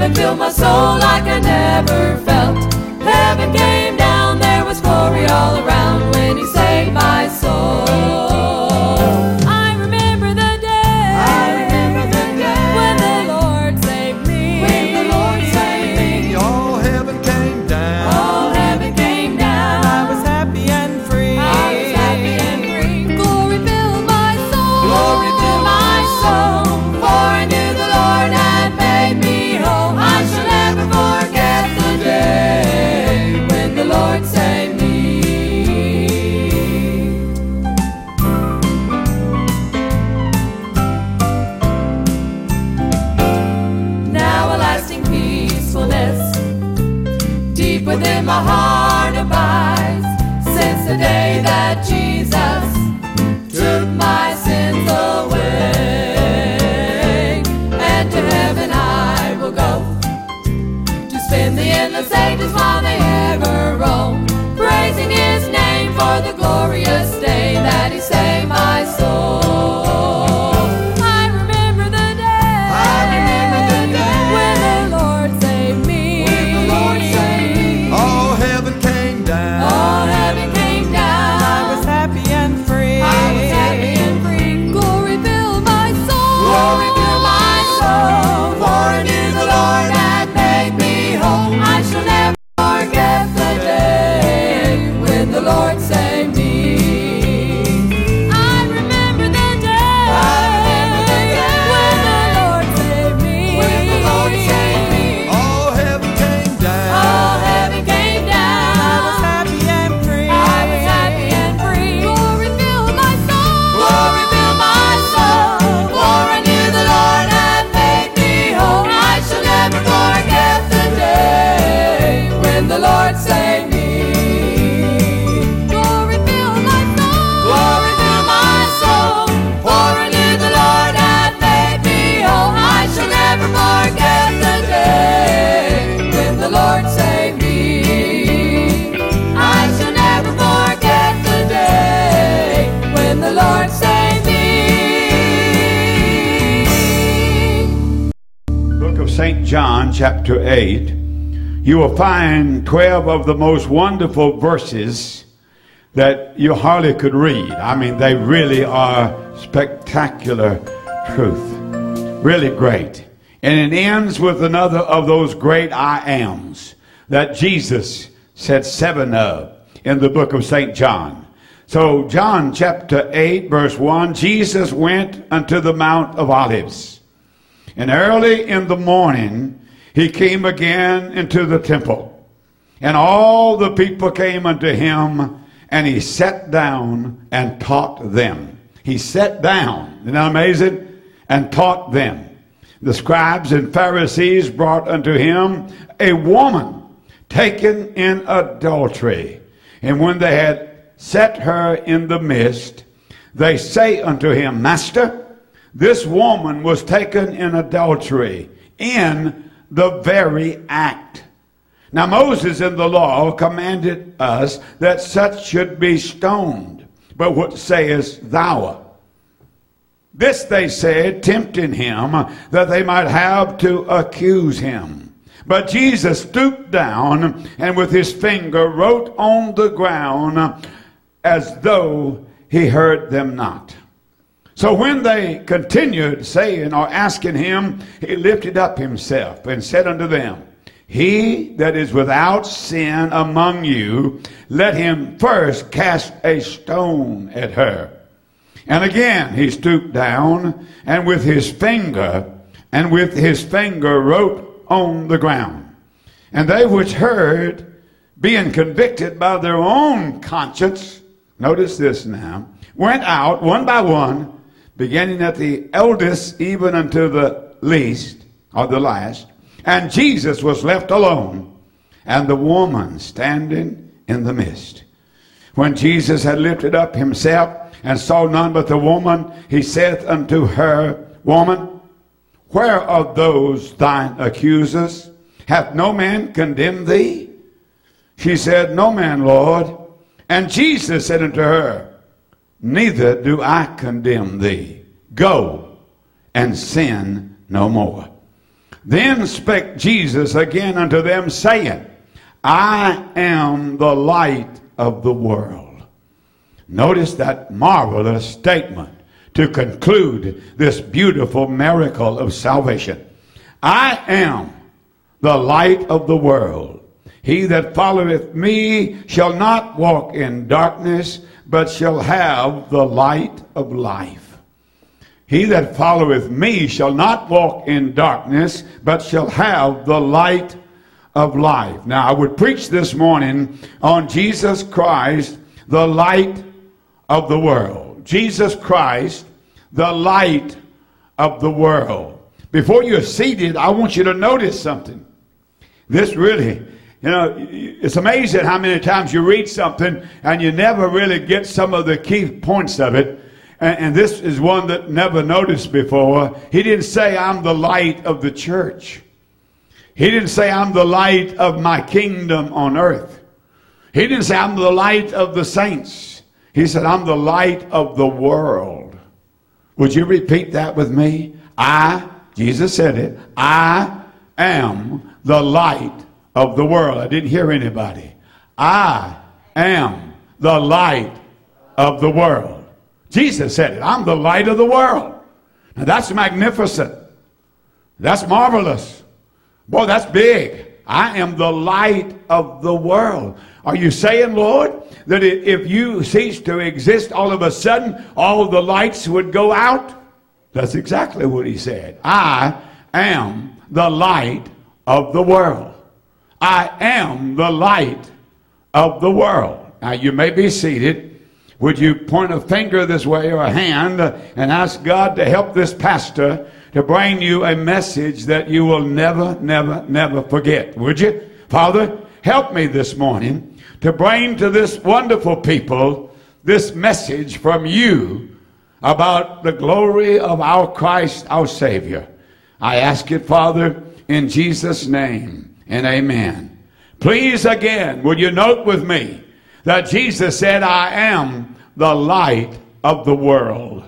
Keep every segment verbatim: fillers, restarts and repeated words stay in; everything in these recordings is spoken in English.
Heaven filled my soul like I never felt. Heaven came down, there was glory all around when he saved my soul. I remember the day, I remember the day when the Lord saved me. When the Lord saved me, all heaven came down. all heaven came down. I was happy and free. I was happy and free. Glory filled my soul, glory filled my soul. For I knew the Lord had made me whole. I shall never forget the day when the Lord saved me. Now a lasting peacefulness deep within my heart abides, since the day that Jesus took my sins away. And to heaven I will go, to spend the endless ages while they ever roam, praising his name for the glorious day that he saved my soul. I remember the day, I remember the day when the Lord saved me. When the Lord saved me, all heaven came down. All heaven came down. I was happy and free. I was happy and free. Glory filled my soul. Glory filled my soul. For I knew the Lord had made me whole. I shall never forget the day when the Lord saved me. I remember the day. I remember the day when the Lord saved me. When the Lord saved me, all heaven came down. All heaven came down. I was happy and free. I was happy and free. Glory filled my soul. Glory filled my soul. For I knew the Lord had made me whole. I shall never forget the day when the Lord saved me. Glory filled my soul. Glory filled my soul. For I knew the Lord had made me whole. I shall never forget the day when the Lord saved me. I shall never forget the day when the Lord saved me. Book of Saint John, chapter eight, you will find twelve of the most wonderful verses that you hardly could read. I mean, they really are spectacular truth. Really great. And it ends with another of those great I ams that Jesus said seven of in the book of Saint John. So John chapter eight, verse one, Jesus went unto the Mount of Olives. And early in the morning, he came again into the temple. And all the people came unto him, and he sat down and taught them. He sat down, isn't that amazing? And taught them. The scribes and Pharisees brought unto him a woman taken in adultery. And when they had set her in the midst, they say unto him, Master, this woman was taken in adultery in the very act. Now Moses in the law commanded us that such should be stoned. But what sayest thou? This they said, tempting him, that they might have to accuse him. But Jesus stooped down and with his finger wrote on the ground as though he heard them not. So when they continued saying or asking him, he lifted up himself and said unto them, He that is without sin among you, let him first cast a stone at her. And again he stooped down and with his finger and with his finger wrote on the ground. And they which heard, being convicted by their own conscience, notice this now, went out one by one, beginning at the eldest even unto the least or the last. And Jesus was left alone, and the woman standing in the midst. When Jesus had lifted up himself and saw none but the woman, he saith unto her, Woman, where are those thine accusers? Hath no man condemned thee? She said, No man, Lord. And Jesus said unto her, Neither do I condemn thee. Go and sin no more. Then spake Jesus again unto them, saying, I am the light of the world. Notice that marvelous statement to conclude this beautiful miracle of salvation. I am the light of the world. He that followeth me shall not walk in darkness, but shall have the light of life. He that followeth me shall not walk in darkness, but shall have the light of life. Now, I would preach this morning on Jesus Christ, the light of the world. Jesus Christ, the light of the world. Before you're seated, I want you to notice something. This really, you know, it's amazing how many times you read something and you never really get some of the key points of it. And, and this is one that never noticed before. He didn't say, I'm the light of the church. He didn't say, I'm the light of my kingdom on earth. He didn't say, I'm the light of the saints. He said, I'm the light of the world. Would you repeat that with me? I, Jesus said it, I am the light of the world. I didn't hear anybody. I am the light of the world. Jesus said it. I'm the light of the world. Now that's magnificent. That's marvelous. Boy, that's big. I am the light of the world. Are you saying, Lord, that if you cease to exist, all of a sudden all the lights would go out? That's exactly what he said. I am the light of the world. I am the light of the world. Now you may be seated. Would you point a finger this way or a hand and ask God to help this pastor to bring you a message that you will never, never, never forget? Would you? Father, help me this morning to bring to this wonderful people this message from you about the glory of our Christ, our Savior. I ask it, Father, in Jesus' name, and amen. Please again, will you note with me that Jesus said, I am the light of the world.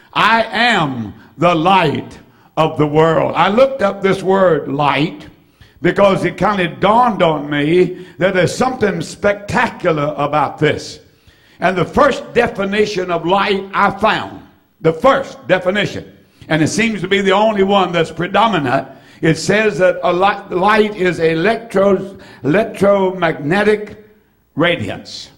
I am the light of the world. I looked up this word light because it kind of dawned on me that there's something spectacular about this. And the first definition of light I found, the first definition, and it seems to be the only one that's predominant, it says that a light, light is electro, electromagnetic radiance.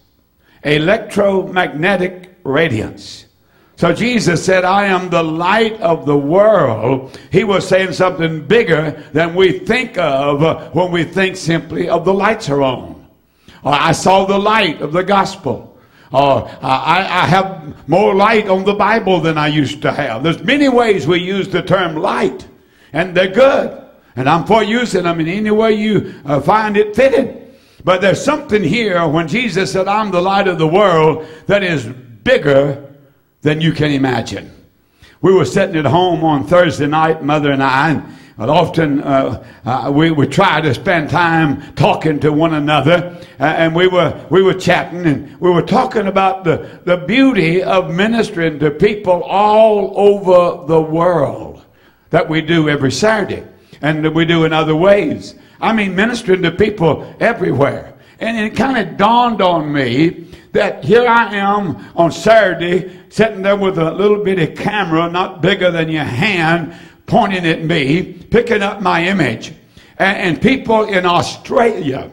Electromagnetic radiance. So Jesus said, I am the light of the world. He was saying something bigger than we think of when we think simply of the lights are on. Or I saw the light of the gospel. Or I, I have more light on the Bible than I used to have. There's many ways we use the term light. And they're good. And I'm for using them in any way you uh, find it fitting. But there's something here when Jesus said, I'm the light of the world, that is bigger than you can imagine. We were sitting at home on Thursday night, Mother and I, and often uh, uh, we would try to spend time talking to one another, uh, and we were we were chatting, and we were talking about the, the beauty of ministering to people all over the world that we do every Saturday, and that we do in other ways. I mean, ministering to people everywhere. And it kind of dawned on me that here I am on Saturday, sitting there with a little bitty camera, not bigger than your hand, pointing at me, picking up my image. And, and people in Australia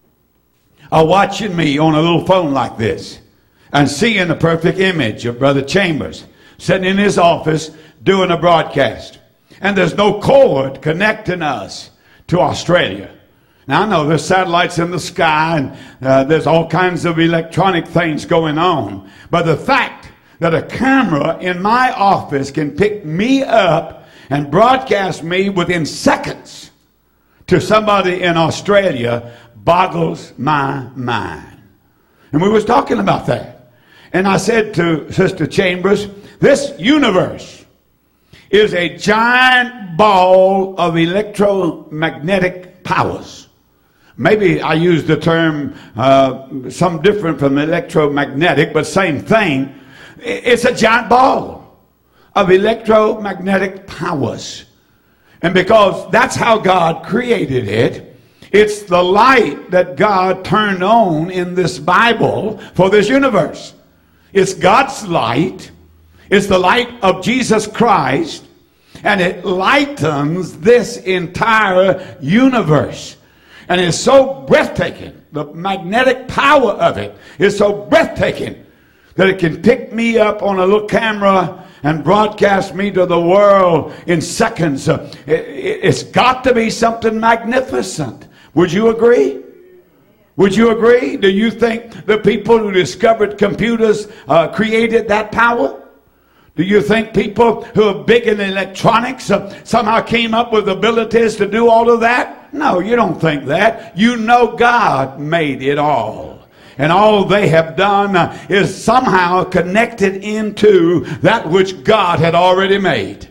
are watching me on a little phone like this and seeing the perfect image of Brother Chambers sitting in his office doing a broadcast. And there's no cord connecting us to Australia. Now, I know there's satellites in the sky, and uh, there's all kinds of electronic things going on. But the fact that a camera in my office can pick me up and broadcast me within seconds to somebody in Australia boggles my mind. And we was talking about that. And I said to Sister Chambers, this universe is a giant ball of electromagnetic powers. Maybe I used the term uh, some different from electromagnetic, but same thing. It's a giant ball of electromagnetic powers. And because that's how God created it, it's the light that God turned on in this Bible for this universe. It's God's light. It's the light of Jesus Christ. And it lightens this entire universe. And it's so breathtaking. The magnetic power of it is so breathtaking that it can pick me up on a little camera and broadcast me to the world in seconds. Uh, it, it's got to be something magnificent. Would you agree? Would you agree? Do you think the people who discovered computers uh, created that power? Do you think people who are big in electronics uh, somehow came up with abilities to do all of that? No, you don't think that. You know God made it all. And all they have done uh, is somehow connected into that which God had already made.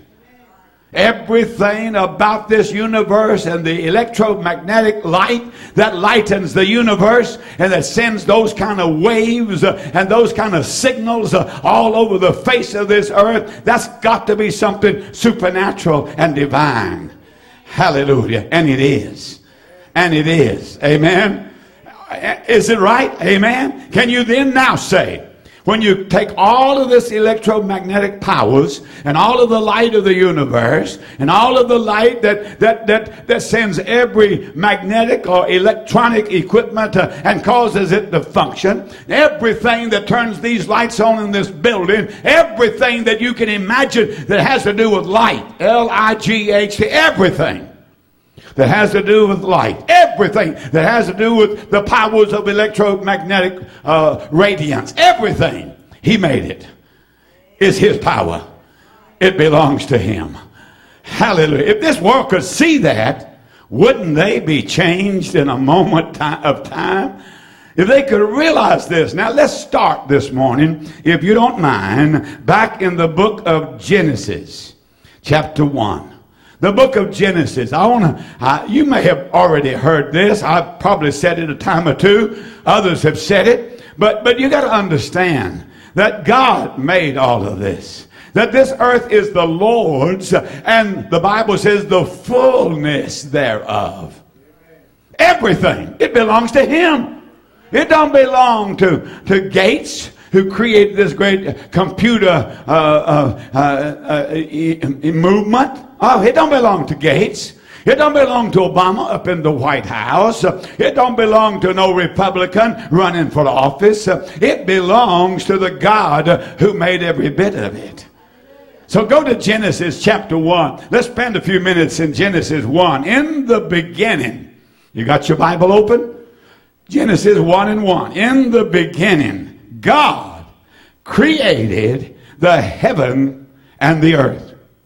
Everything about this universe and the electromagnetic light that lightens the universe and that sends those kind of waves uh, and those kind of signals uh, all over the face of this earth, that's got to be something supernatural and divine. Hallelujah. And it is. And it is. Amen. Is it right? Amen. Can you then now say, when you take all of this electromagnetic powers and all of the light of the universe and all of the light that that that, that sends every magnetic or electronic equipment uh, and causes it to function, everything that turns these lights on in this building, everything that you can imagine that has to do with light, L I G H, everything that has to do with light, everything that has to do with the powers of electromagnetic uh, radiance, everything, he made it, is his power. It belongs to him. Hallelujah. If this world could see that, wouldn't they be changed in a moment of time? If they could realize this. Now let's start this morning, if you don't mind, back in the book of Genesis, chapter one. The book of Genesis. I want to, uh, you may have already heard this. I've probably said it a time or two. Others have said it. But, but you got to understand that God made all of this. That this earth is the Lord's, and the Bible says the fullness thereof. Everything. It belongs to him. It don't belong to, to Gates, who created this great computer uh, uh, uh, uh, e- e- movement. Oh, it don't belong to Gates. It don't belong to Obama up in the White House. It don't belong to no Republican running for office. It belongs to the God who made every bit of it. So go to Genesis chapter one. Let's spend a few minutes in Genesis one. In the beginning. You got your Bible open? Genesis one and one. In the beginning, God created the heaven and the earth.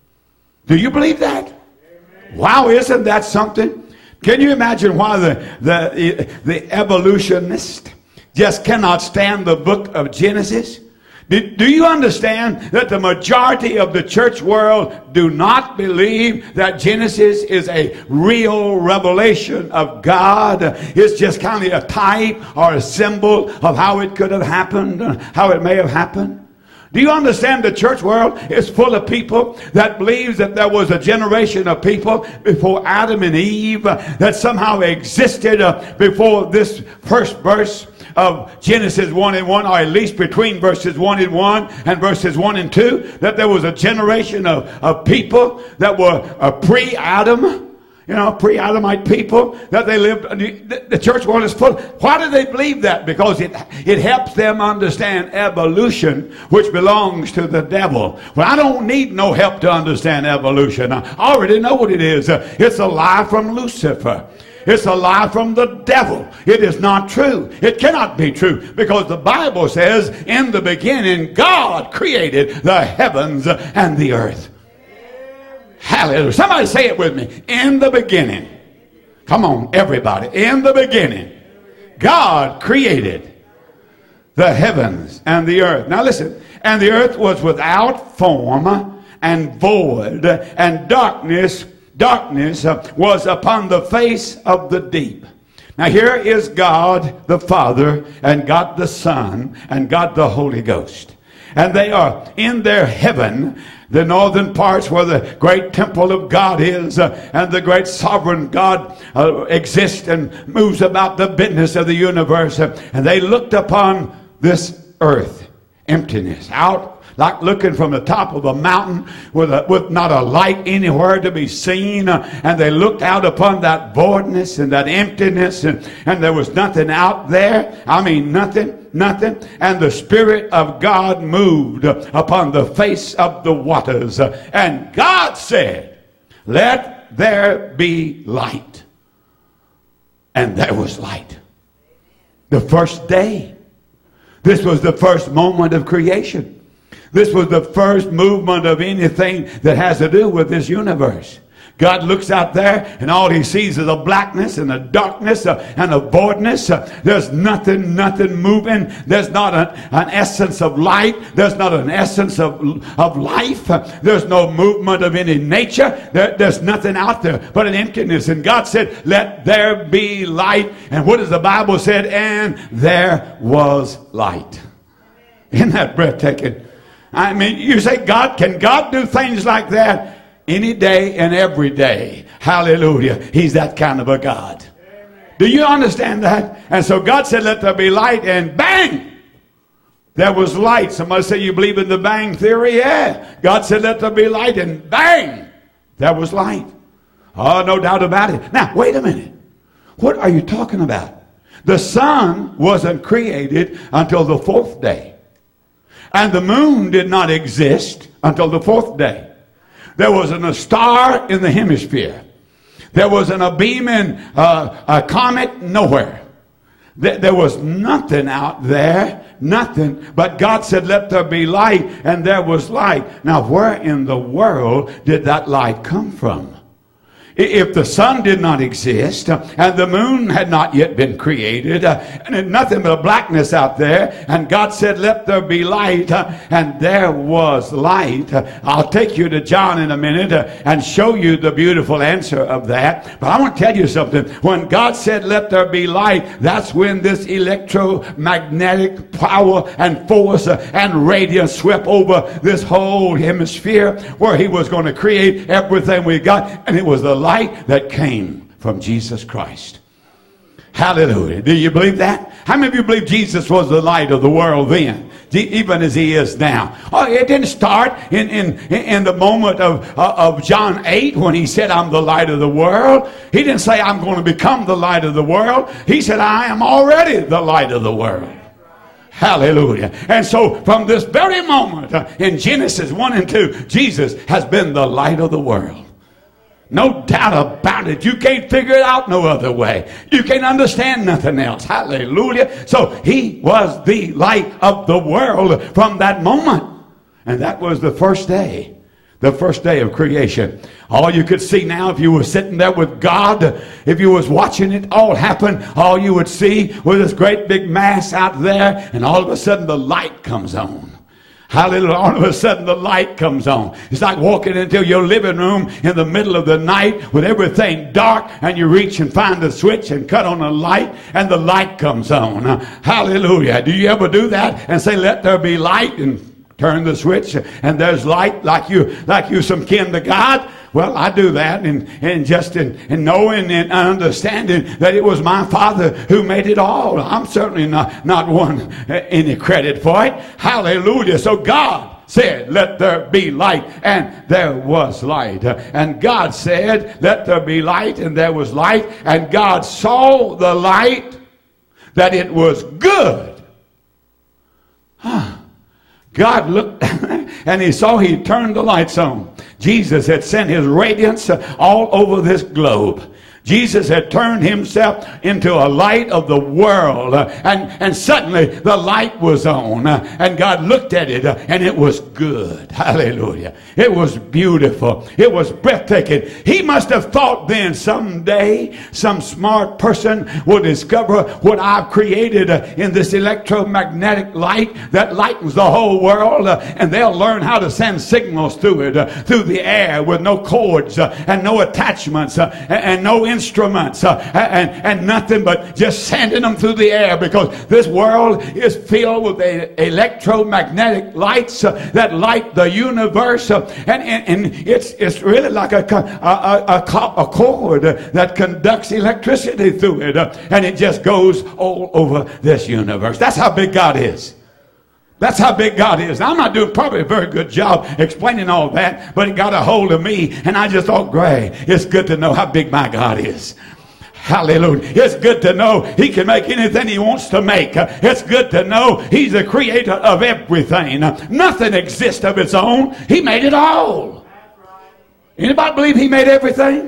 Do you believe that? Wow, isn't that something? Can you imagine why the, the, the evolutionist just cannot stand the book of Genesis? Do, do you understand that the majority of the church world do not believe that Genesis is a real revelation of God? It's just kind of a type or a symbol of how it could have happened, how it may have happened. Do you understand the church world is full of people that believes that there was a generation of people before Adam and Eve that somehow existed uh, before this first verse of Genesis one and one, or at least between verses one and one and verses one and two, that there was a generation of, of people that were uh, pre-Adam. You know, pre-Adamite people, that they lived, the, the church world is full. Why do they believe that? Because it, it helps them understand evolution, which belongs to the devil. Well, I don't need no help to understand evolution. I already know what it is. It's a lie from Lucifer. It's a lie from the devil. It is not true. It cannot be true, because the Bible says, in the beginning, God created the heavens and the earth. Hallelujah. Somebody say it with me. In the beginning. Come on, everybody. In the beginning, God created the heavens and the earth. Now listen. And the earth was without form and void, and darkness, darkness was upon the face of the deep. Now here is God the Father, and God the Son, and God the Holy Ghost. And they are in their heaven, The northern parts where the great temple of God is, uh, and the great sovereign God uh, exists and moves about the business of the universe. Uh, and they looked upon this earth, emptiness, out like looking from the top of a mountain with, a, with not a light anywhere to be seen. Uh, and they looked out upon that voidness and that emptiness, and, and there was nothing out there. I mean, nothing, nothing. And the Spirit of God moved uh, upon the face of the waters. Uh, and God said, let there be light. And there was light. The first day. This was the first moment of creation. This was the first movement of anything that has to do with this universe. God looks out there and all he sees is a blackness and a darkness uh, and a voidness. Uh, there's nothing, nothing moving. There's not an, an essence of light. There's not an essence of, of life. Uh, there's no movement of any nature. There, there's nothing out there but an emptiness. And God said, let there be light. And what does the Bible said? And there was light. Isn't that breathtaking? I mean, you say, God, can God do things like that? Any day and every day. Hallelujah. He's that kind of a God. Amen. Do you understand that? And so God said, let there be light, and bang! There was light. Somebody say, you believe in the bang theory? Yeah. God said, let there be light, and bang! There was light. Oh, no doubt about it. Now, wait a minute. What are you talking about? The sun wasn't created until the fourth day. And the moon did not exist until the fourth day. There wasn't a star in the hemisphere. There wasn't a beaming uh, a comet nowhere. There, there was nothing out there, nothing. But God said, let there be light, and there was light. Now, where in the world did that light come from? If the sun did not exist, uh, and the moon had not yet been created, uh, and nothing but a blackness out there, and God said, let there be light, uh, and there was light. Uh, I'll take you to John in a minute uh, and show you the beautiful answer of that. But I want to tell you something. When God said, let there be light, that's when this electromagnetic power and force uh, and radiance swept over this whole hemisphere where he was going to create everything we got, and it was the light that came from Jesus Christ. Hallelujah. Do you believe that? How many of you believe Jesus was the light of the world then, even as he is now? Oh, it didn't start in, in, in the moment of, uh, of John eight when he said, I'm the light of the world. He didn't say, I'm going to become the light of the world. He said, I am already the light of the world. Hallelujah. And so from this very moment uh, in Genesis one and two, Jesus has been the light of the world. No doubt about it. You can't figure it out no other way. You can't understand nothing else. Hallelujah. So he was the light of the world from that moment. And that was the first day. The first day of creation. All you could see now, if you were sitting there with God, if you was watching it all happen, all you would see was this great big mass out there, and all of a sudden the light comes on. Hallelujah. All of a sudden the light comes on. It's like walking into your living room in the middle of the night with everything dark, and you reach and find the switch and cut on a light, and the light comes on. Uh, hallelujah. Do you ever do that and say, let there be light, and turn the switch and there's light, like you like you some kin to God? Well, I do that, and, and just in, in knowing and understanding that it was my Father who made it all. I'm certainly not, not one uh, any credit for it. Hallelujah. So God said, let there be light, and there was light. Uh, and God said, let there be light, and there was light. And God saw the light, that it was good. Huh. God looked and he saw, he turned the lights on. Jesus had sent his radiance all over this globe. Jesus had turned himself into a light of the world. Uh, and, and suddenly the light was on. Uh, and God looked at it uh, and it was good. Hallelujah. It was beautiful. It was breathtaking. He must have thought then someday some smart person will discover what I've created uh, in this electromagnetic light that lightens the whole world. Uh, and they'll learn how to send signals through it, uh, through the air with no cords uh, and no attachments uh, and, and no instruments uh, and, and nothing but just sending them through the air, because this world is filled with a, electromagnetic lights uh, that light the universe. Uh, and, and, and it's, it's really like a, a, a, a cord that conducts electricity through it. Uh, and it just goes all over this universe. That's how big God is. That's how big God is. Now, I'm not doing probably a very good job explaining all that, but it got a hold of me, and I just thought, great, it's good to know how big my God is. Hallelujah. It's good to know he can make anything he wants to make. It's good to know he's the creator of everything. Nothing exists of its own. He made it all. Anybody believe he made everything?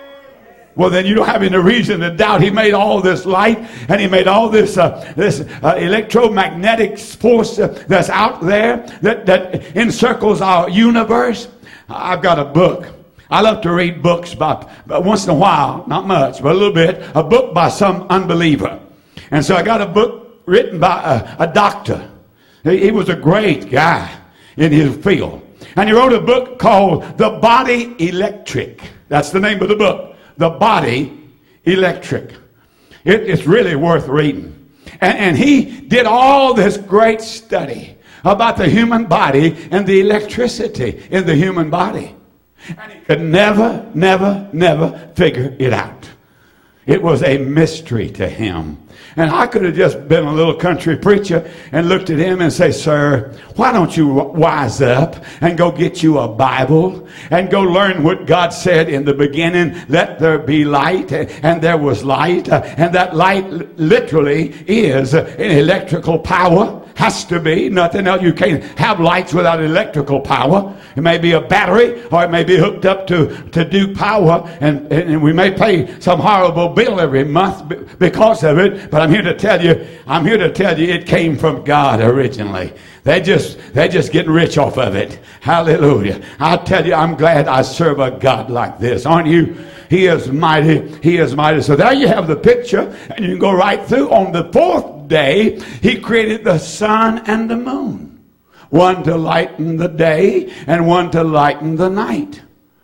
Well, then you don't have any reason to doubt he made all this light, and he made all this uh, this uh, electromagnetic force uh, that's out there that, that encircles our universe. I've got a book. I love to read books by, by once in a while, not much, but a little bit, a book by some unbeliever. And so I got a book written by a, a doctor. He, he was a great guy in his field. And he wrote a book called The Body Electric. That's the name of the book. The Body Electric. It, it's really worth reading. And, and he did all this great study about the human body and the electricity in the human body. And he could never, never, never figure it out. It was a mystery to him. And I could have just been a little country preacher and looked at him and say, sir, why don't you wise up and go get you a Bible and go learn what God said in the beginning, let there be light, and there was light. And that light literally is an electrical power. Has to be. Nothing else. You can't have lights without electrical power. It may be a battery, or it may be hooked up to, to do power, and, and we may pay some horrible bill every month because of it. But I'm here to tell you, I'm here to tell you it came from God originally. They just, they're just getting rich off of it. Hallelujah. I tell you, I'm glad I serve a God like this. Aren't you? He is mighty. He is mighty. So there you have the picture, and you can go right through. On the fourth day, he created the sun and the moon. One to lighten the day and one to lighten the night.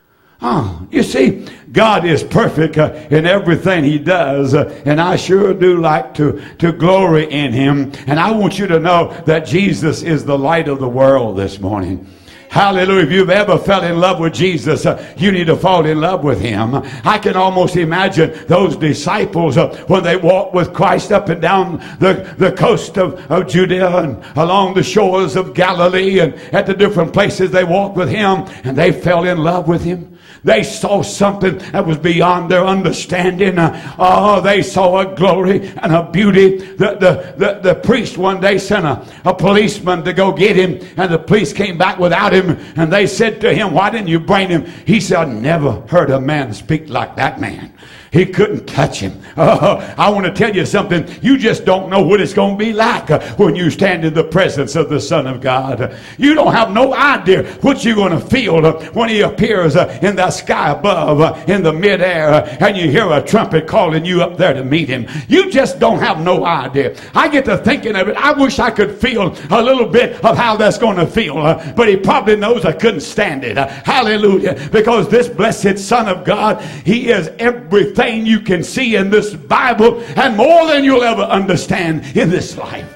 Oh, you see, God is perfect uh, in everything he does, uh, and I sure do like to, to glory in him. And I want you to know that Jesus is the light of the world this morning. Hallelujah. If you've ever fell in love with Jesus, uh, you need to fall in love with him. I can almost imagine those disciples uh, when they walked with Christ up and down the, the coast of, of Judea and along the shores of Galilee, and at the different places they walked with him, and they fell in love with him. They saw something that was beyond their understanding. Uh, oh, they saw a glory and a beauty. The, the, the, the priest one day sent a, a policeman to go get him, and the police came back without him, and they said to him, why didn't you bring him? He said, I never heard a man speak like that man. He couldn't touch him. Uh, I want to tell you something. You just don't know what it's going to be like uh, when you stand in the presence of the Son of God. You don't have no idea what you're going to feel uh, when he appears uh, in the sky above, uh, in the midair, uh, and you hear a trumpet calling you up there to meet him. You just don't have no idea. I get to thinking of it. I wish I could feel a little bit of how that's going to feel, uh, but he probably knows I couldn't stand it. Uh, hallelujah. Because this blessed Son of God, he is everything you can see in this Bible, and more than you'll ever understand in this life.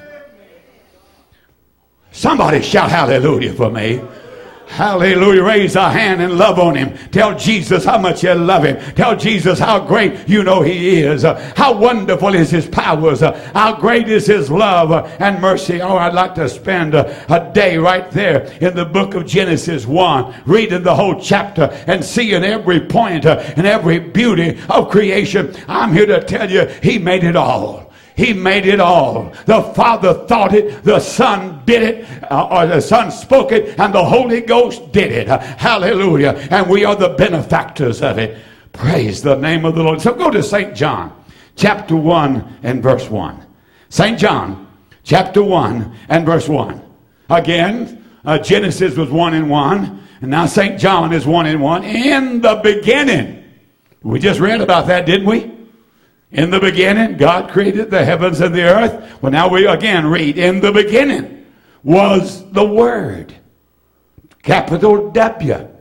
Somebody shout hallelujah for me. Hallelujah. Raise a hand and love on him. Tell Jesus how much you love him. Tell Jesus how great you know he is. Uh, how wonderful is his powers. Uh, how great is his love uh, and mercy. Oh, I'd like to spend uh, a day right there in the book of Genesis one, reading the whole chapter and seeing every point uh, and every beauty of creation. I'm here to tell you, he made it all. He made it all. The Father thought it, the Son did it, uh, or the Son spoke it, and the Holy Ghost did it. Uh, hallelujah. And we are the benefactors of it. Praise the name of the Lord. So go to Saint John, chapter one and verse one. Saint John, chapter one and verse one. Again, uh, Genesis was one and one, and now Saint John is one and one. In the beginning. We just read about that, didn't we? In the beginning, God created the heavens and the earth. Well, now we again read, in the beginning was the Word. Capital W.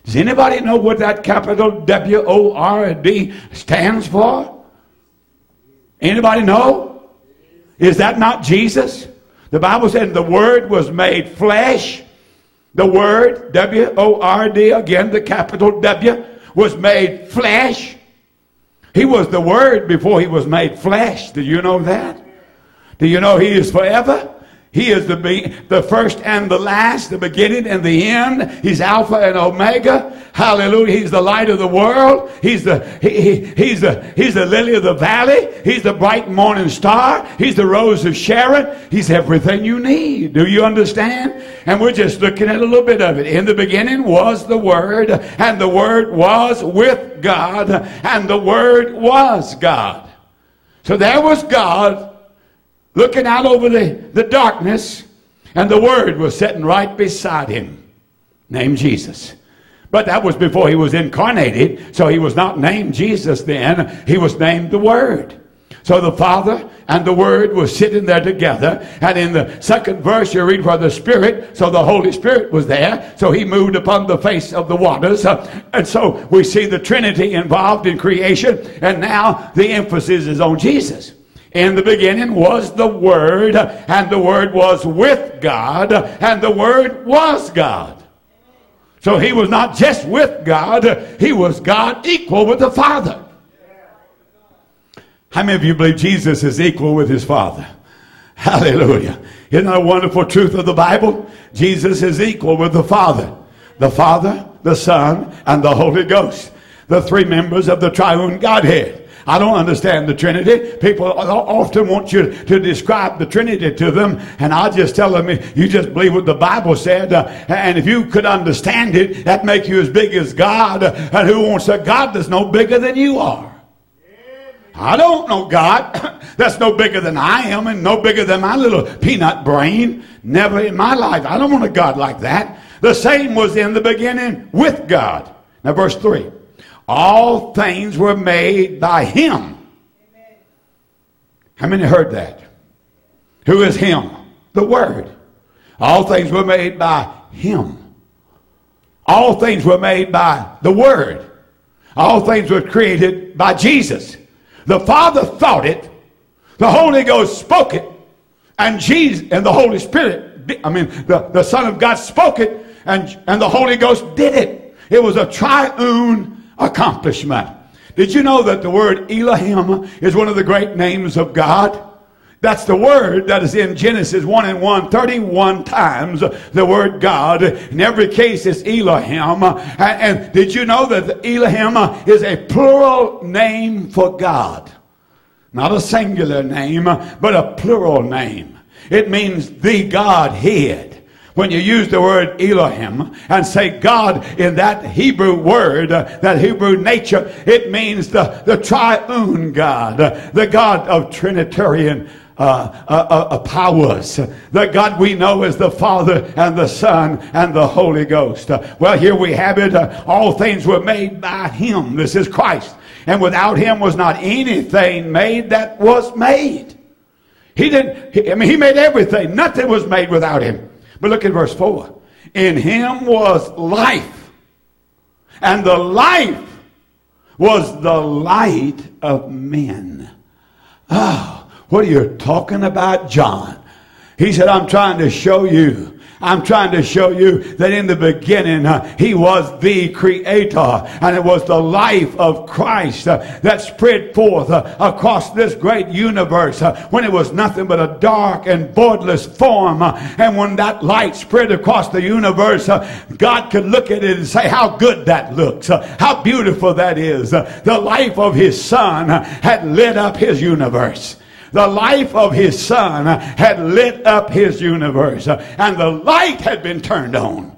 Does anybody know what that capital W O R D stands for? Anybody know? Is that not Jesus? The Bible said the Word was made flesh. The Word, W O R D, again the capital W, was made flesh. He was the Word before he was made flesh. Do you know that? Do you know he is forever? He is the, be the first and the last, the beginning and the end. He's Alpha and Omega. Hallelujah. He's the light of the world. He's the, he, he, he's the, he's the lily of the valley. He's the bright morning star. He's the rose of Sharon. He's everything you need. Do you understand? And we're just looking at a little bit of it. In the beginning was the Word, and the Word was with God, and the Word was God. So there was God looking out over the, the darkness, and the Word was sitting right beside him, named Jesus. But that was before he was incarnated, so he was not named Jesus then. He was named the Word. So the Father and the Word were sitting there together. And in the second verse you read for the Spirit. So the Holy Spirit was there. So he moved upon the face of the waters. Uh, and so we see the Trinity involved in creation. And now the emphasis is on Jesus. In the beginning was the Word, and the Word was with God, and the Word was God. So he was not just with God, he was God equal with the Father. How many of you believe Jesus is equal with his Father? Hallelujah. Isn't that a wonderful truth of the Bible? Jesus is equal with the Father. The Father, the Son, and the Holy Ghost. The three members of the triune Godhead. I don't understand the Trinity. People often want you to describe the Trinity to them, and I just tell them, you just believe what the Bible said, uh, and if you could understand it, that make you as big as God, uh, and who wants a God that's no bigger than you are? I don't know God that's no bigger than I am, and no bigger than my little peanut brain. Never in my life. I don't want a God like that. The same was in the beginning with God. Now verse three. All things were made by him. Amen. How many heard that? Who is him? The Word. All things were made by him. All things were made by the Word. All things were created by Jesus. The Father thought it. The Holy Ghost spoke it. And Jesus and the Holy Spirit, I mean, the, the Son of God spoke it. And, and the Holy Ghost did it. It was a triune accomplishment. Did you know that the word Elohim is one of the great names of God? That's the word that is in Genesis one and one, thirty-one times the word God. In every case it's Elohim. And, and did you know that Elohim is a plural name for God? Not a singular name, but a plural name. It means the Godhead. When you use the word Elohim and say God in that Hebrew word, uh, that Hebrew nature, it means the, the triune God, uh, the God of Trinitarian uh, uh, uh, powers, the God we know as the Father and the Son and the Holy Ghost. Uh, well, here we have it. Uh, all things were made by him. This is Christ. And without him was not anything made that was made. He didn't, he, I mean, he made everything. Nothing was made without him. But look at verse four. In him was life, and the life was the light of men. Oh, what are you talking about, John? He said, I'm trying to show you. I'm trying to show you that in the beginning uh, he was the creator, and it was the life of Christ uh, that spread forth uh, across this great universe uh, when it was nothing but a dark and voidless form. Uh, and when that light spread across the universe, uh, God could look at it and say how good that looks, uh, how beautiful that is. Uh, the life of his Son uh, had lit up his universe. The life of his Son had lit up his universe, and the light had been turned on.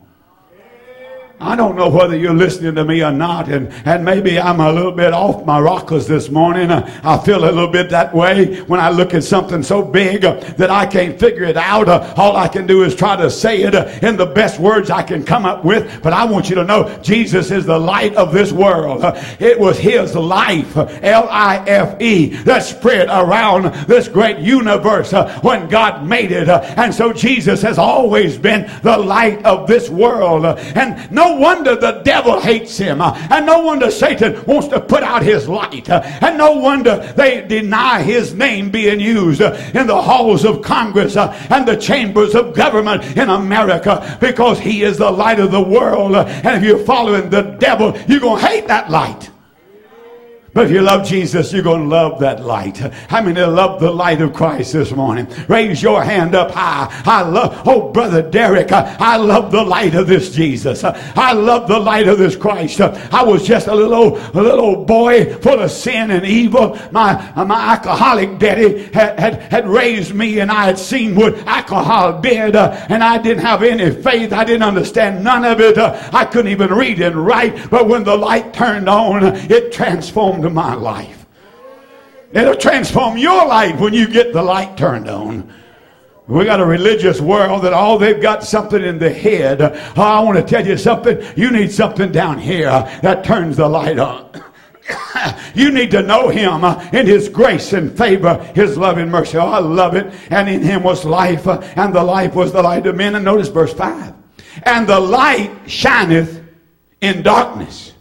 I don't know whether you're listening to me or not, and, and maybe I'm a little bit off my rockers this morning. Uh, I feel a little bit that way when I look at something so big uh, that I can't figure it out. Uh, all I can do is try to say it uh, in the best words I can come up with. But I want you to know Jesus is the light of this world. Uh, it was his life, L I F E, that spread around this great universe uh, when God made it. Uh, and so Jesus has always been the light of this world. Uh, and no No wonder the devil hates him. Uh, and no wonder Satan wants to put out his light. Uh, and no wonder they deny his name being used uh, in the halls of Congress uh, and the chambers of government in America, because he is the light of the world. Uh, and if you're following the devil, you're going to hate that light. But if you love Jesus, you're going to love that light. How many love the light of Christ this morning? Raise your hand up high. I love, oh, Brother Derek, I, I love the light of this Jesus. I love the light of this Christ. I was just a little, a little boy full of sin and evil. My, my alcoholic daddy had, had, had raised me, and I had seen what alcohol did, uh, and I didn't have any faith. I didn't understand none of it. Uh, I couldn't even read and write. But when the light turned on, it transformed my life. It'll transform your life when you get the light turned on. We got a religious world that all they've got something in the head. Oh, I want to tell you something. You need something down here that turns the light on. You need to know him in his grace and favor, his love and mercy. Oh, I love it. And in him was life, and the life was the light of men. And notice verse five. And the light shineth in darkness.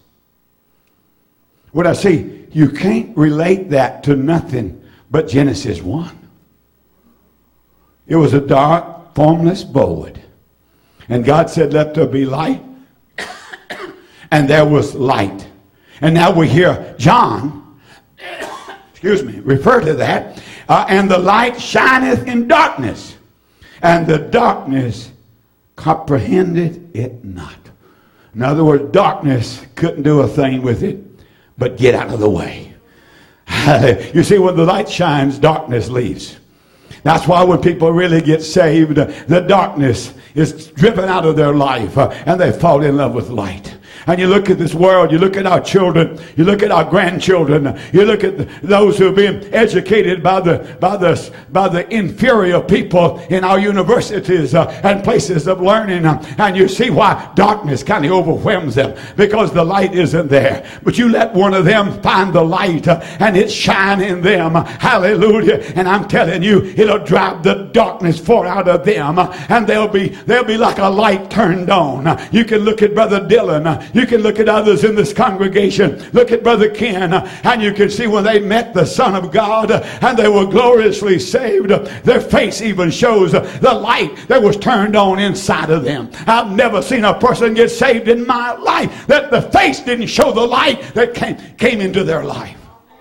What I see, you can't relate that to nothing but Genesis one. It was a dark, formless void. And God said, let there be light. And there was light. And now we hear John, excuse me, refer to that. Uh, and the light shineth in darkness, and the darkness comprehended it not. In other words, darkness couldn't do a thing with it but get out of the way. You see, when the light shines, darkness leaves. That's why when people really get saved, the darkness is driven out of their life, uh, and they fall in love with light. And you look at this world, you look at our children, you look at our grandchildren, you look at the, those who are being educated by the by the by the inferior people in our universities uh, and places of learning, uh, and you see why darkness kind of overwhelms them, because the light isn't there. But you let one of them find the light, uh, and it shine in them. Hallelujah! And I'm telling you, it'll drive the darkness far out of them, uh, and they'll be they'll be like a light turned on. Uh, you can look at Brother Dylan. Uh, You can look at others in this congregation. Look at Brother Ken, and you can see when they met the Son of God and they were gloriously saved, their face even shows the light that was turned on inside of them. I've never seen a person get saved in my life that the face didn't show the light that came, came into their life.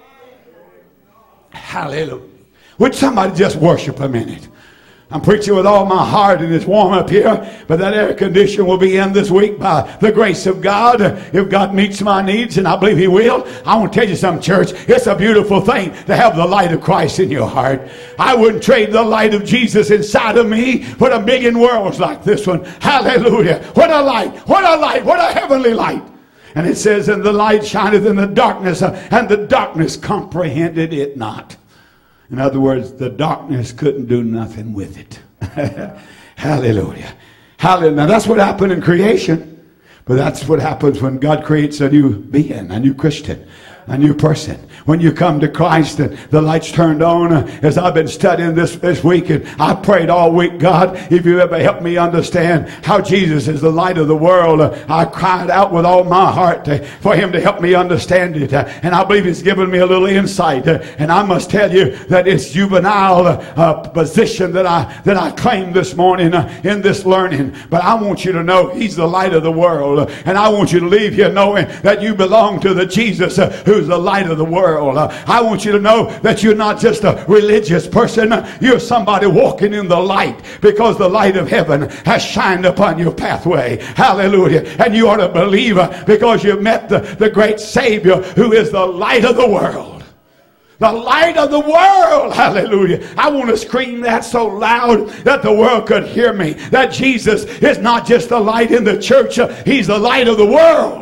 Hallelujah. Would somebody just worship a minute? I'm preaching with all my heart, and it's warm up here, but that air condition will be in this week by the grace of God. If God meets my needs, and I believe he will, I want to tell you something, church. It's a beautiful thing to have the light of Christ in your heart. I wouldn't trade the light of Jesus inside of me for a million worlds like this one. Hallelujah. What a light. What a light. What a heavenly light. And it says, and the light shineth in the darkness, and the darkness comprehended it not. In other words, the darkness couldn't do nothing with it. Hallelujah. Hallelujah. Now that's what happened in creation. But that's what happens when God creates a new being, a new Christian, a new person. When you come to Christ and the light's turned on, as I've been studying this this week, and I prayed all week, God, if you ever help me understand how Jesus is the light of the world, I cried out with all my heart to, for him to help me understand it. And I believe he's given me a little insight. And I must tell you that it's juvenile uh, position that I that I claim this morning uh, in this learning. But I want you to know he's the light of the world. And I want you to leave here knowing that you belong to the Jesus uh, who's the light of the world. Uh, I want you to know that you're not just a religious person. You're somebody walking in the light, because the light of heaven has shined upon your pathway. Hallelujah. And you are a believer because you've met the, the great Savior who is the light of the world. The light of the world. Hallelujah. I want to scream that so loud that the world could hear me. That Jesus is not just the light in the church. He's the light of the world.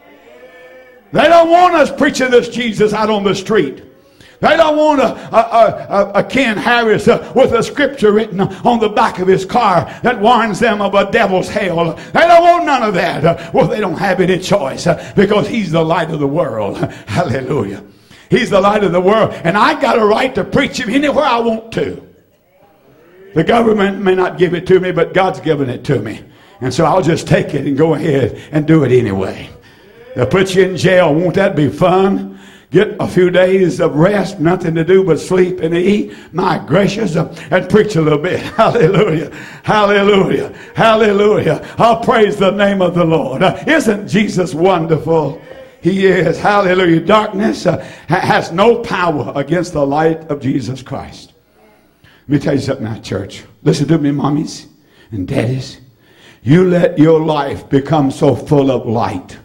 They don't want us preaching this Jesus out on the street. They don't want a, a, a, a Ken Harris uh, with a scripture written on the back of his car that warns them of a devil's hell. They don't want none of that. Uh, well, they don't have any choice uh, because he's the light of the world. Hallelujah. He's the light of the world. And I got a right to preach him anywhere I want to. The government may not give it to me, but God's given it to me. And so I'll just take it and go ahead and do it anyway. They'll put you in jail. Won't that be fun? Get a few days of rest, nothing to do but sleep and eat. My gracious, uh, and preach a little bit. Hallelujah. Hallelujah. Hallelujah. I'll praise the name of the Lord. Uh, isn't Jesus wonderful? He is. Hallelujah. Darkness uh, ha- has no power against the light of Jesus Christ. Let me tell you something now, church. Listen to me, mommies and daddies. You let your life become so full of light.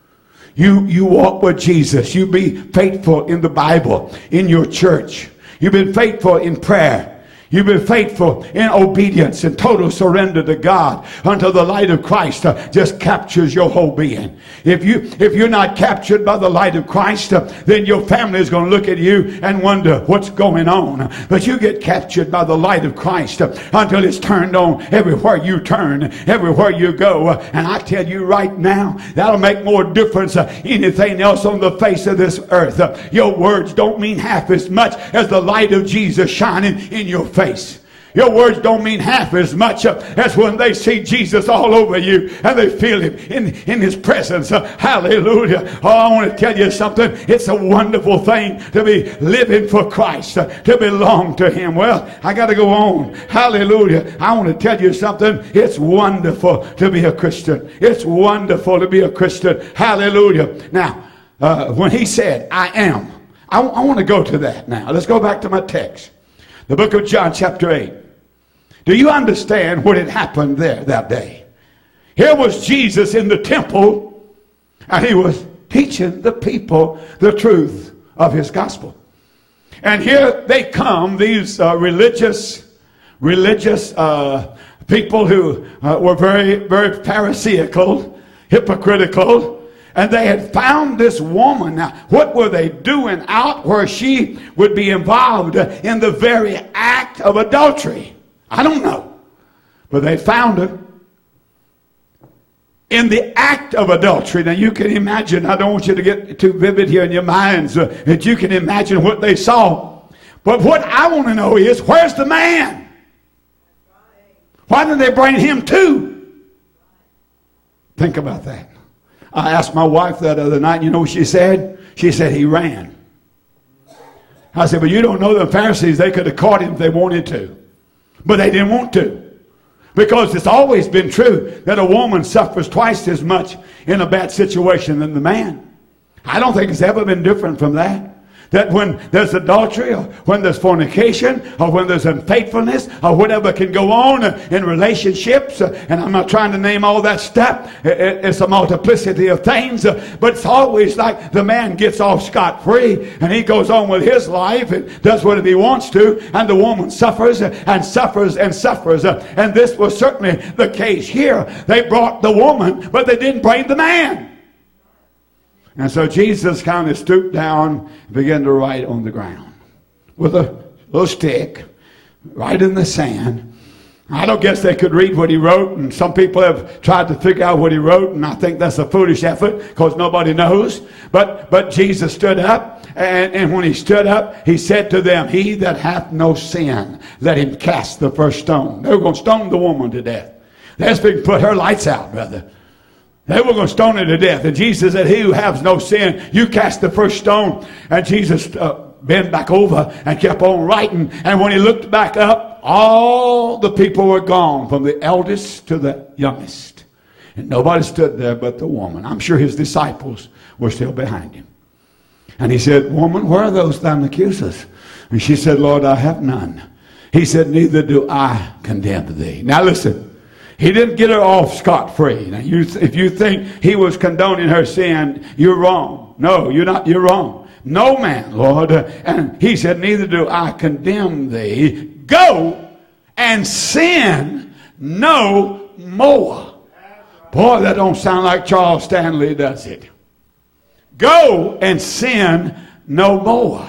You, you walk with Jesus. You be faithful in the Bible, in your church. You've been faithful in prayer. You've been faithful in obedience and total surrender to God until the light of Christ uh, just captures your whole being. If, you, if you're not captured by the light of Christ, uh, then your family is going to look at you and wonder what's going on. But you get captured by the light of Christ uh, until it's turned on everywhere you turn, everywhere you go. Uh, and I tell you right now, that'll make more difference than uh, anything else on the face of this earth. Uh, your words don't mean half as much as the light of Jesus shining in your face. Your words don't mean half as much uh, as when they see Jesus all over you and they feel him in, in his presence. Uh, hallelujah. Oh, I want to tell you something. It's a wonderful thing to be living for Christ, uh, to belong to him. Well, I got to go on. Hallelujah. I want to tell you something. It's wonderful to be a Christian. It's wonderful to be a Christian. Hallelujah. Now, uh, when he said, I am, I, I want to go to that now. Let's go back to my text. The book of John chapter eight. Do you understand what had happened there that day? Here was Jesus in the temple, and he was teaching the people the truth of his gospel. And here they come, these uh, religious, religious uh, people who uh, were very, very pharisaical, hypocritical, and they had found this woman. Now, what were they doing out where she would be involved in the very act of adultery? I don't know. But they found her in the act of adultery. Now, you can imagine. I don't want you to get too vivid here in your minds uh, that you can imagine what they saw. But what I want to know is, where's the man? Why didn't they bring him too? Think about that. I asked my wife that other night, and you know what she said? She said he ran. I said, but you don't know the Pharisees. They could have caught him if they wanted to. But they didn't want to. Because it's always been true that a woman suffers twice as much in a bad situation than the man. I don't think it's ever been different from that. That when there's adultery, or when there's fornication, or when there's unfaithfulness, or whatever can go on in relationships, and I'm not trying to name all that stuff, it's a multiplicity of things, but it's always like the man gets off scot-free, and he goes on with his life, and does what he wants to, and the woman suffers, and suffers, and suffers, and this was certainly the case here. They brought the woman, but they didn't bring the man. And so Jesus kind of stooped down and began to write on the ground with a little stick, right in the sand. I don't guess they could read what he wrote, and some people have tried to figure out what he wrote, and I think that's a foolish effort because nobody knows. But but Jesus stood up, and, and when he stood up, he said to them, he that hath no sin, let him cast the first stone. They were going to stone the woman to death. They just put her lights out, brother. They were going to stone her to death. And Jesus said, he who has no sin, you cast the first stone. And Jesus uh, bent back over and kept on writing. And when he looked back up, all the people were gone, from the eldest to the youngest. And nobody stood there but the woman. I'm sure his disciples were still behind him. And he said, woman, where are those thine accusers? And she said, Lord, I have none. He said, neither do I condemn thee. Now listen. He didn't get her off scot-free. Now, you, if you think he was condoning her sin, you're wrong. No, you're not. You're wrong. No man, Lord. And he said, neither do I condemn thee. Go and sin no more. Boy, that don't sound like Charles Stanley, does it? Go and sin no more.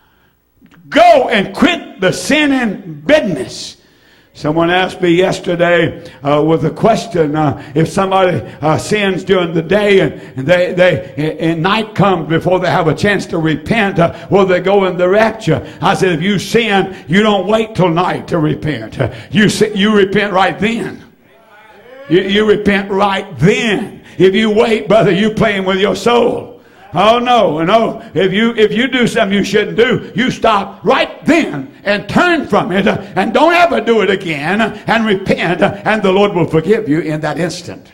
Go and quit the sinning business. Someone asked me yesterday uh, with a question, uh, if somebody uh, sins during the day and, and they, they and night comes before they have a chance to repent, uh, will they go in the rapture? I said, if you sin, you don't wait till night to repent. Uh, you you repent right then. You, you repent right then. If you wait, brother, you playing with your soul. Oh no, no. If you if you do something you shouldn't do, you stop right then and turn from it, and don't ever do it again, and repent, and the Lord will forgive you in that instant.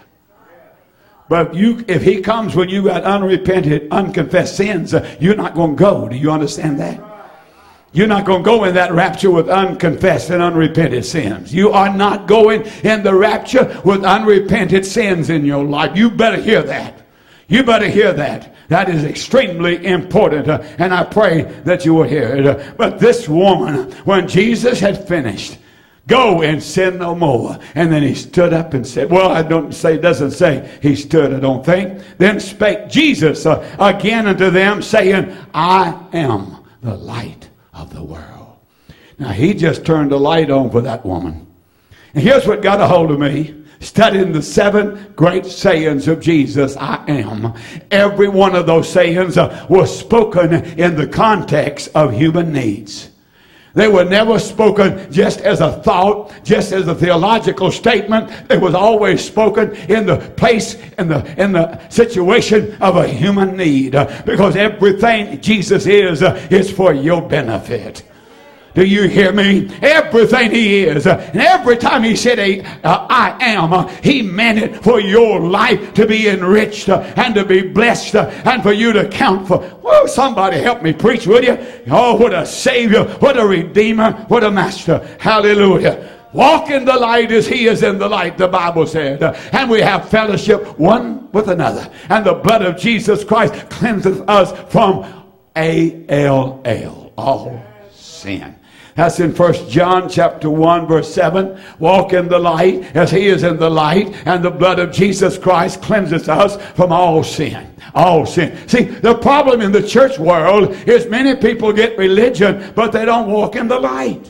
But you, if he comes when you got unrepented, unconfessed sins, you're not going to go. Do you understand that? You're not going to go in that rapture with unconfessed and unrepented sins. You are not going in the rapture with unrepented sins in your life. You better hear that. You better hear that. That is extremely important. Uh, and I pray that you will hear it. Uh, but this woman, when Jesus had finished, go and sin no more. And then he stood up and said, well, I don't say, it doesn't say he stood, I don't think. Then spake Jesus uh, again unto them, saying, I am the light of the world. Now he just turned the light on for that woman. And here's what got a hold of me. Studying the seven great sayings of Jesus, I am. Every one of those sayings uh, was spoken in the context of human needs. They were never spoken just as a thought, just as a theological statement. It was always spoken in the place, in the in the situation of a human need. Uh, because everything Jesus is, uh, is for your benefit. Do you hear me? Everything he is, uh, and every time he said, uh, I am, uh, he meant it for your life to be enriched uh, and to be blessed uh, and for you to count for. Well, somebody help me preach, will you? Oh, what a Savior, what a Redeemer, what a Master. Hallelujah. Walk in the light as he is in the light, the Bible said. Uh, and we have fellowship one with another. And the blood of Jesus Christ cleanseth us from A L L, all sin. That's in First John chapter one verse seven. Walk in the light as he is in the light, and the blood of Jesus Christ cleanses us from all sin. All sin. See, the problem in the church world is many people get religion, but they don't walk in the light.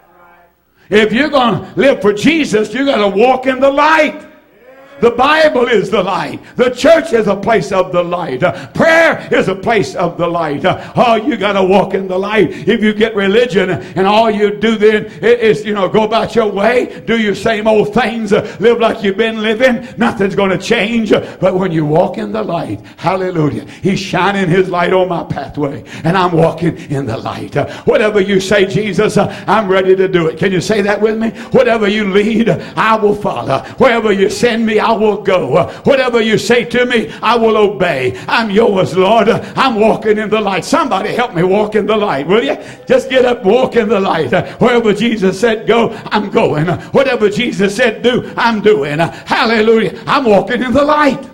If you're going to live for Jesus, you got to walk in the light. The Bible is the light. The church is a place of the light. Uh, prayer is a place of the light. Uh, oh, you got to walk in the light. If you get religion and all you do then is, you know, go about your way, do your same old things, uh, live like you've been living, nothing's going to change. Uh, but when you walk in the light, hallelujah, he's shining his light on my pathway, and I'm walking in the light. Uh, whatever you say, Jesus, uh, I'm ready to do it. Can you say that with me? Whatever you lead, uh, I will follow. Wherever you send me, I will go. Uh, whatever you say to me, I will obey. I'm yours, Lord. Uh, I'm walking in the light. Somebody help me walk in the light, will you? Just get up, walk in the light. Uh, wherever Jesus said go, I'm going. Uh, whatever Jesus said do, I'm doing. Uh, hallelujah. I'm walking in the light.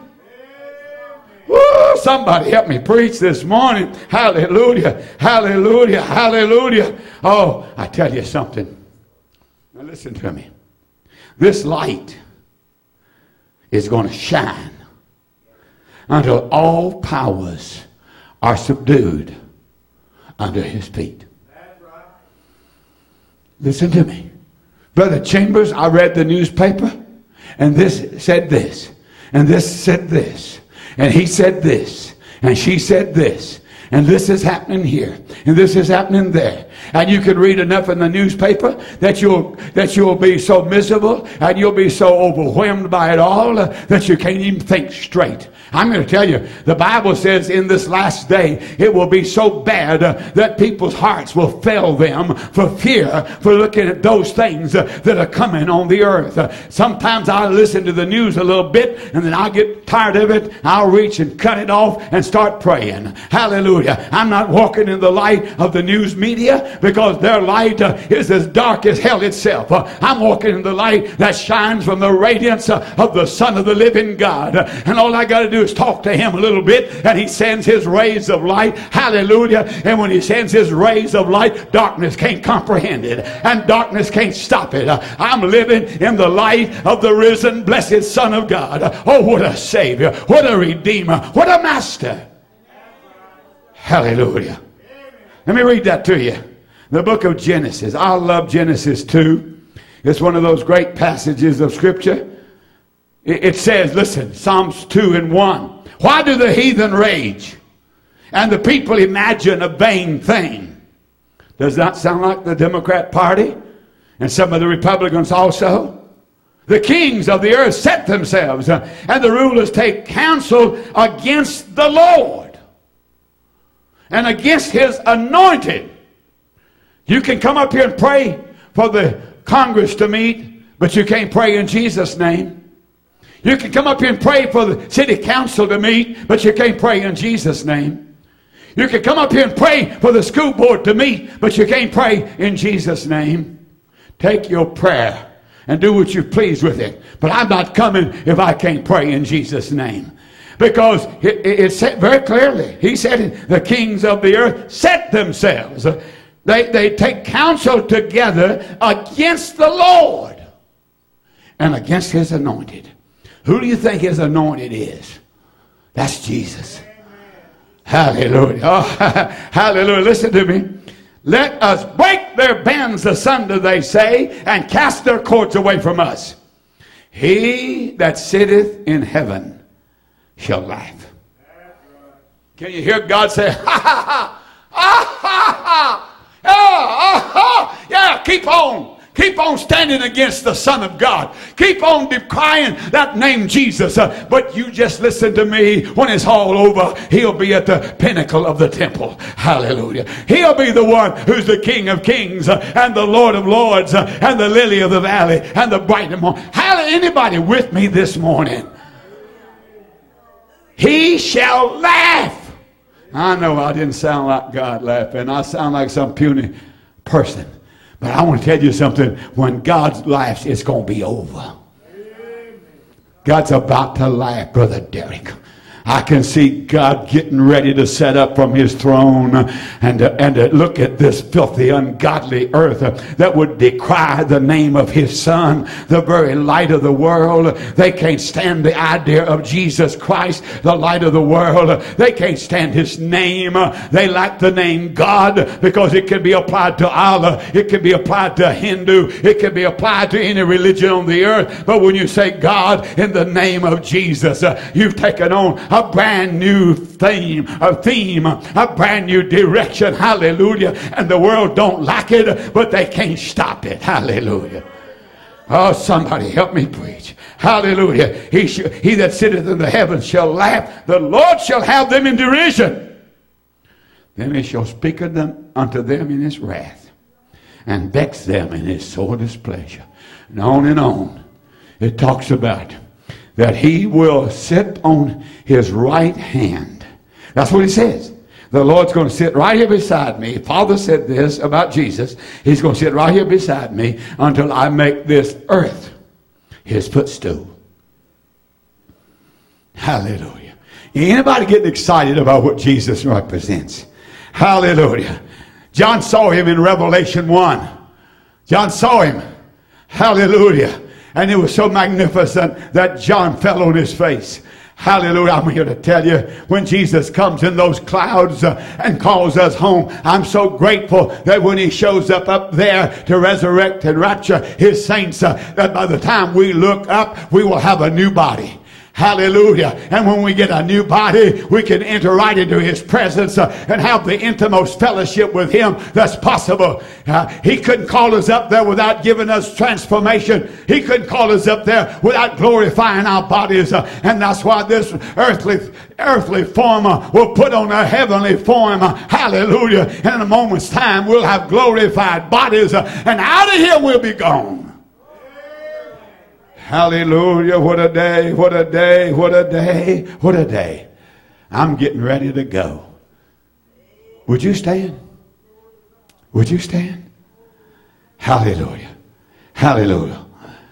Woo, somebody help me preach this morning. Hallelujah. Hallelujah. Hallelujah. Oh, I tell you something. Now listen to me. This light is going to shine until all powers are subdued under his feet. Listen to me. Brother Chambers, I read the newspaper, and this said this, and this said this, and he said this, and she said this, and this is happening here, and this is happening there. And you can read enough in the newspaper that you'll that you'll be so miserable and you'll be so overwhelmed by it all uh, that you can't even think straight. I'm going to tell you, the Bible says in this last day it will be so bad uh, that people's hearts will fail them for fear for looking at those things uh, that are coming on the earth. Uh, sometimes I'll listen to the news a little bit and then I'll get tired of it. I'll reach and cut it off and start praying. Hallelujah. I'm not walking in the light of the news media because their light uh, is as dark as hell itself. Uh, I'm walking in the light that shines from the radiance uh, of the Son of the living God. Uh, and all I got to do is talk to him a little bit and he sends his rays of light. Hallelujah. And when he sends his rays of light, darkness can't comprehend it and darkness can't stop it. Uh, I'm living in the light of the risen blessed Son of God. Uh, oh, what a Savior. What a Redeemer. What a Master. Hallelujah. Let me read that to you. The book of Genesis. I love Genesis two. It's one of those great passages of Scripture. It says, listen, Psalms two and one. Why do the heathen rage and the people imagine a vain thing? Does that sound like the Democrat Party and some of the Republicans also? The kings of the earth set themselves, uh, and the rulers take counsel against the Lord and against his anointed. You can come up here and pray for the Congress to meet, but you can't pray in Jesus' name. You can come up here and pray for the city council to meet, but you can't pray in Jesus' name. You can come up here and pray for the school board to meet, but you can't pray in Jesus' name. Take your prayer and do what you please with it. But I'm not coming if I can't pray in Jesus' name. Because it, it, it said very clearly, he said, the kings of the earth set themselves. They, they take counsel together against the Lord and against his anointed. Who do you think his anointed is? That's Jesus. Hallelujah. Oh, hallelujah. Listen to me. Let us break their bands asunder, they say, and cast their cords away from us. He that sitteth in heaven shall laugh. Can you hear God say, ha ha ha, ah ha ha, ah, ah, yeah, keep on. Keep on standing against the Son of God. Keep on decrying that name Jesus. Uh, but you just listen to me. When it's all over, he'll be at the pinnacle of the temple. Hallelujah. He'll be the one who's the King of kings uh, and the Lord of lords uh, and the lily of the valley and the bright and morning. Hallelujah. Anybody with me this morning? He shall laugh. I know I didn't sound like God laughing. I sound like some puny person. But I want to tell you something. When God laughs, it's going to be over. God's about to laugh, Brother Derek. I can see God getting ready to set up from his throne and to, and to look at this filthy, ungodly earth that would decry the name of his Son, the very light of the world. They can't stand the idea of Jesus Christ, the light of the world. They can't stand his name. They like the name God because it can be applied to Allah. It can be applied to Hindu. It can be applied to any religion on the earth. But when you say God in the name of Jesus, uh, you've taken on a brand new theme, a theme, a brand new direction. Hallelujah. And the world don't like it, but they can't stop it. Hallelujah. Oh, somebody help me preach. Hallelujah. He, sh- he that sitteth in the heavens shall laugh. The Lord shall have them in derision. Then he shall speak of them unto them in his wrath, and vex them in his sore displeasure. And on and on. It talks about that he will sit on his right hand. That's what he says. The Lord's going to sit right here beside me. Father said this about Jesus. He's going to sit right here beside me until I make this earth his footstool. Hallelujah. Anybody getting excited about what Jesus represents? Hallelujah. John saw him in Revelation one. John saw him. Hallelujah. And it was so magnificent that John fell on his face. Hallelujah. I'm here to tell you, when Jesus comes in those clouds uh, and calls us home, I'm so grateful that when he shows up up there to resurrect and rapture his saints, uh, that by the time we look up, we will have a new body. Hallelujah. And when we get a new body, we can enter right into his presence uh, and have the intimate fellowship with him that's possible. Uh, he couldn't call us up there without giving us transformation. He couldn't call us up there without glorifying our bodies. Uh, and that's why this earthly earthly form uh, will put on a heavenly form. Uh, hallelujah. And in a moment's time, we'll have glorified bodies. Uh, and out of here, we'll be gone. Hallelujah. What a day, what a day, what a day, what a day. I'm getting ready to go. Would you stand? Would you stand? Hallelujah. Hallelujah.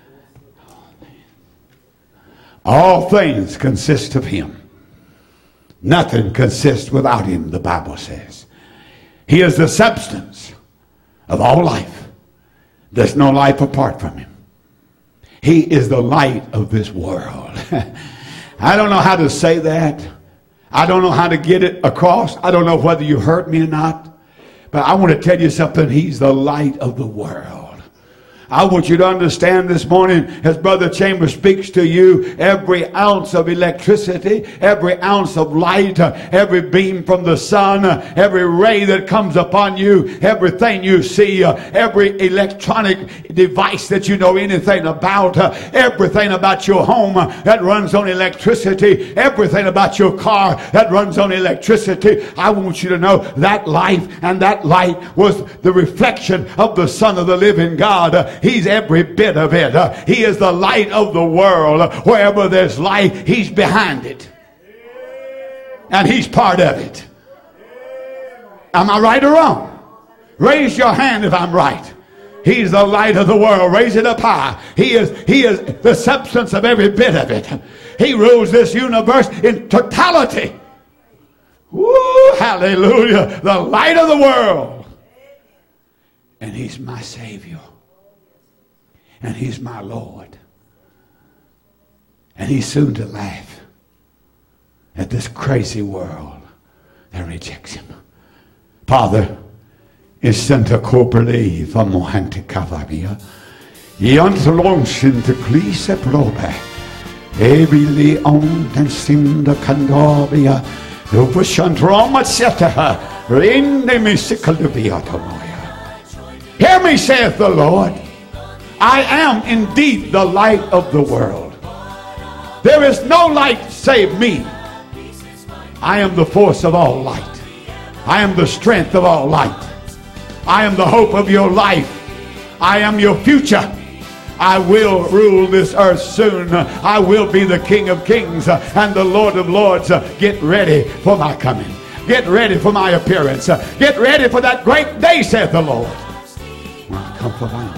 All things consist of him. Nothing consists without him, the Bible says. He is the substance of all life. There's no life apart from him. He is the light of this world. I don't know how to say that. I don't know how to get it across. I don't know whether you heard me or not. But I want to tell you something. He's the light of the world. I want you to understand this morning, as Brother Chambers speaks to you, every ounce of electricity, every ounce of light, uh, every beam from the sun, uh, every ray that comes upon you, everything you see, uh, every electronic device that you know anything about, uh, everything about your home uh, that runs on electricity, everything about your car that runs on electricity. I want you to know that life and that light was the reflection of the Son of the living God. Uh, he's every bit of it. Uh, he is the light of the world. Uh, wherever there's light, he's behind it. And he's part of it. Am I right or wrong? Raise your hand if I'm right. He's the light of the world. Raise it up high. He is, he is the substance of every bit of it. He rules this universe in totality. Woo, hallelujah. The light of the world. And he's my Savior. And he's my Lord. And he's soon to laugh at this crazy world that rejects him. Father, is Santa Corporate from Mohante Cavavia. Yantolonsin to Clise Probe. Ebili on and the Candavia. Upushantroma Setaha. Rinde Misikalubia. Hear me, saith the Lord. I am indeed the light of the world. There is no light save me. I am the force of all light. I am the strength of all light. I am the hope of your life. I am your future. I will rule this earth soon. I will be the King of Kings and the Lord of Lords. Get ready for my coming. Get ready for my appearance. Get ready for that great day, saith the Lord. Come for my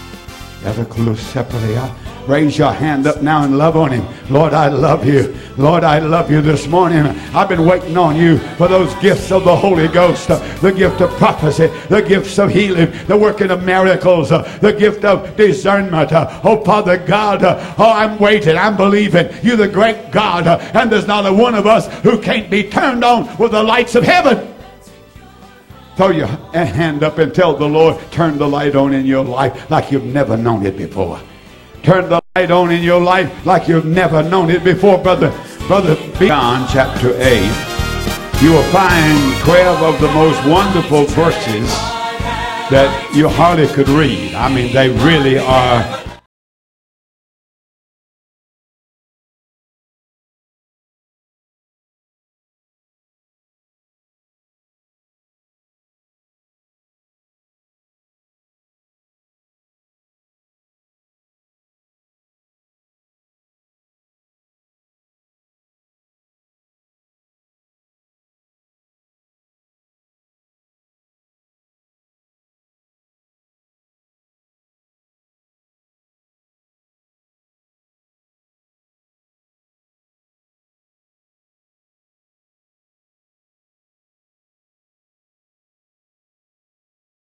own. Raise your hand up now and love on him. Lord, I love you. Lord, I love you this morning. I've been waiting on you for those gifts of the Holy Ghost, the gift of prophecy, the gifts of healing, the working of miracles, the gift of discernment. Oh, Father God, oh, I'm waiting. I'm believing. You're the great God, and there's not a one of us who can't be turned on with the lights of heaven. Throw your hand up and tell the Lord, turn the light on in your life like you've never known it before. Turn the light on in your life like you've never known it before, brother. Brother John chapter eight, you will find twelve of the most wonderful verses that you hardly could read. I mean, they really are